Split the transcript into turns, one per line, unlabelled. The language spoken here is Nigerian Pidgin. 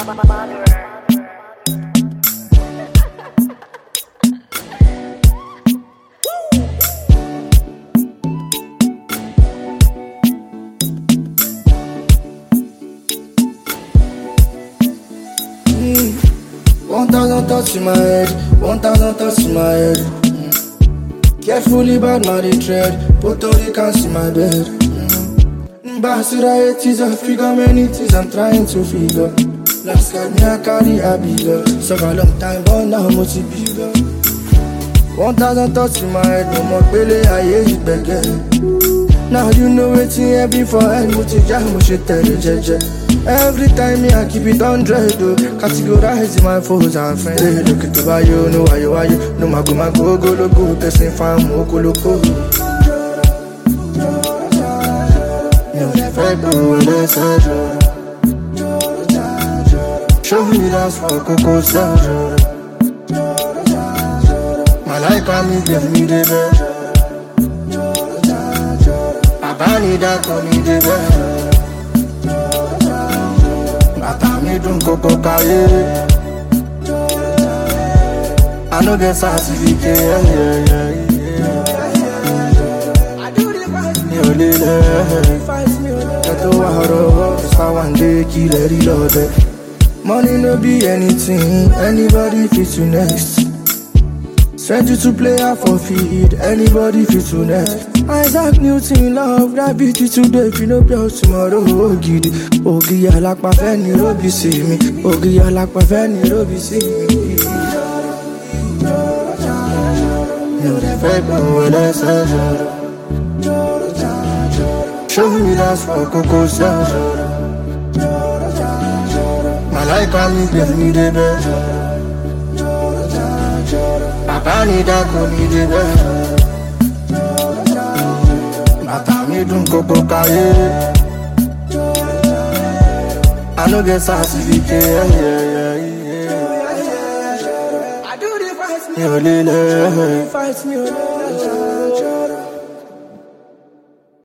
One thousand thoughts in my head, 1,000 thoughts in my head. Carefully bad man they tread, Puerto Ricans in my bed. Basura it is a figure, many things I'm trying to figure. Last guy me I carry a bigger, so a long time but now much bigger. 1,000 thoughts in my head, no more pele I hear it begin. Now you know it's in here before and much jam much jeje. Every time me I keep it 100 though. Categorize my foes and friends. Hey, look at the you know why you no go logo, person fam moko loco. You never go when I say show me that's for Coco Sandra. My life I me give me the best. Papa need that for me the best. Me don't go career. I know get certificate. I do the fight. Me only let the water so one day kill every love. Money no be anything. Anybody fit to next. Send you to play out for feed. Anybody fit to next. Isaac Newton love that beauty today. If you know about tomorrow, Ogidi. Ogi I like my fanny, Robbie see me. Ogi I like my fanny, Robbie see me. You never go when I say show me that's for Coco Sandra. My life I me give me the best. Papa need that go me the best. Me don't go career. I know get certificate. I do the fight me only.